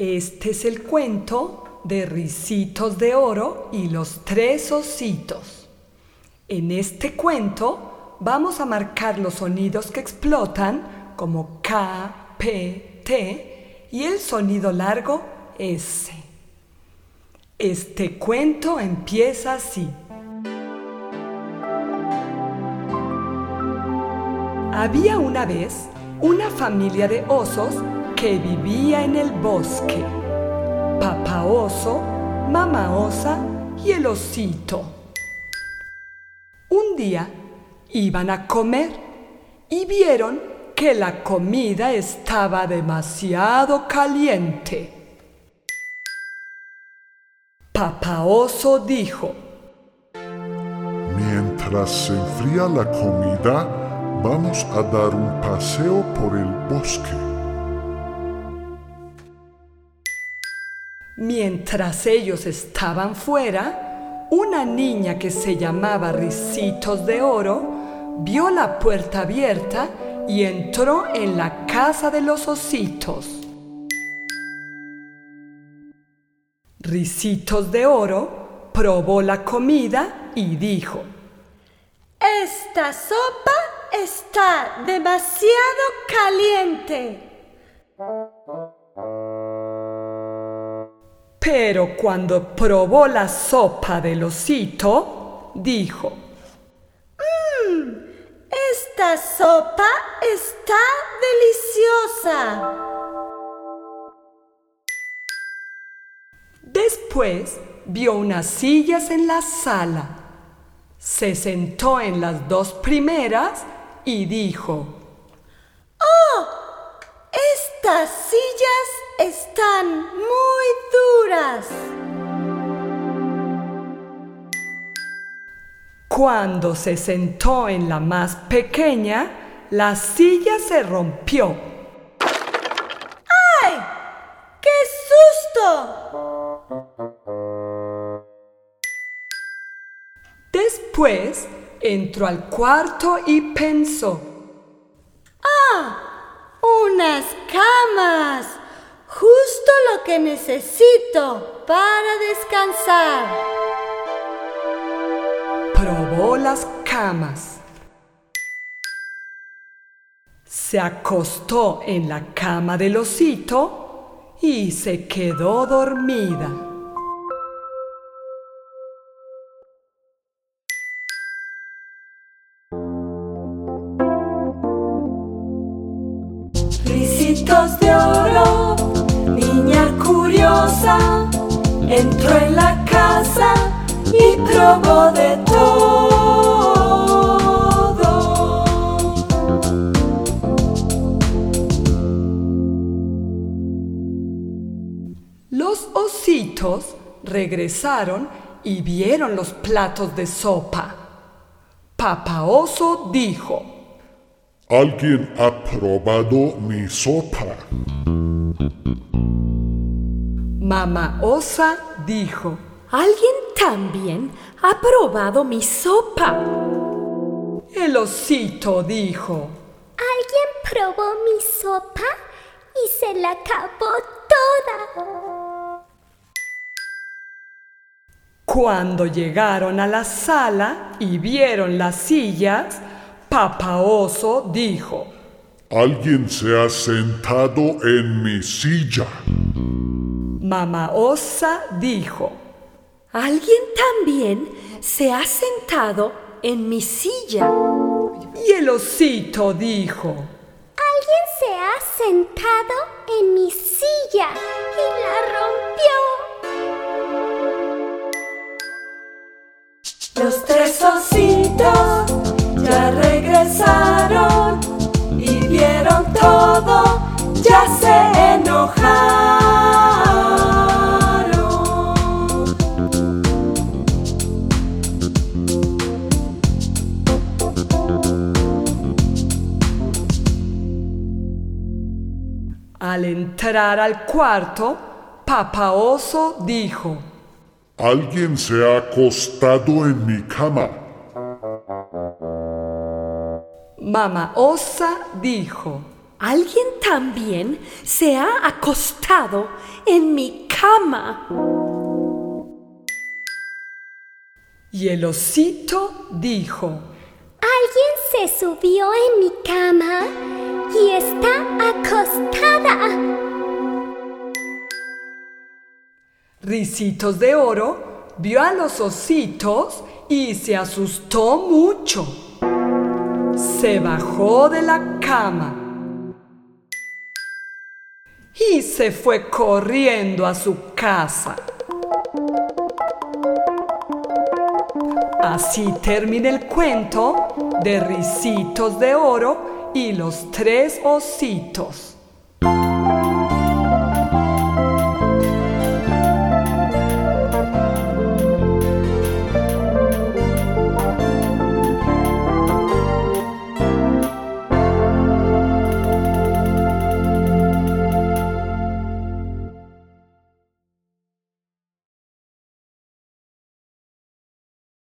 Este es el cuento de Ricitos de Oro y los 3 ositos. En este cuento vamos a marcar los sonidos que explotan como K, P, T y el sonido largo S. Este cuento empieza así. Había una vez una familia de osos que vivía en el bosque. Papá oso, mamá osa y el osito. Un día iban a comer y vieron que la comida estaba demasiado caliente. Papá oso dijo: mientras se enfría la comida, vamos a dar un paseo por el bosque. Mientras ellos estaban fuera, una niña que se llamaba Ricitos de Oro vio la puerta abierta y entró en la casa de los ositos. Ricitos de Oro probó la comida y dijo: esta sopa está demasiado caliente. Pero cuando probó la sopa del osito, dijo: esta sopa está deliciosa. Después vio unas sillas en la sala. Se sentó en las 2 primeras y dijo: estas sillas están muy duras. Cuando se sentó en la más pequeña, la silla se rompió. ¡Ay! ¡Qué susto! Después entró al cuarto y pensó: ¡unas camas! Justo lo que necesito para descansar. Probó las camas. Se acostó en la cama del osito y se quedó dormida. Ricitos de oro, niña curiosa, entró en la casa y probó de todo. Los ositos regresaron y vieron los platos de sopa. Papá oso dijo: ¿Alguien ha probado mi sopa? Mamá osa dijo: ¿alguien también ha probado mi sopa? El osito dijo: alguien probó mi sopa y se la acabó toda. Cuando llegaron a la sala y vieron las sillas, Papá oso dijo: ¿alguien se ha sentado en mi silla? Mamá osa dijo: ¿alguien también se ha sentado en mi silla? y el osito dijo: alguien se ha sentado en mi silla y la rompió. Los 3 ositos ya regresaron y vieron todo, ya se enojaron. Al entrar al cuarto, Papá oso dijo: ¿alguien se ha acostado en mi cama? Mamá osa dijo: Alguien también se ha acostado en mi cama. Y el osito dijo: Alguien se subió en mi cama y está acostada. Ricitos de Oro vio a los ositos y se asustó mucho. Se bajó de la cama y se fue corriendo a su casa. Así termina el cuento de Ricitos de Oro y los 3 ositos.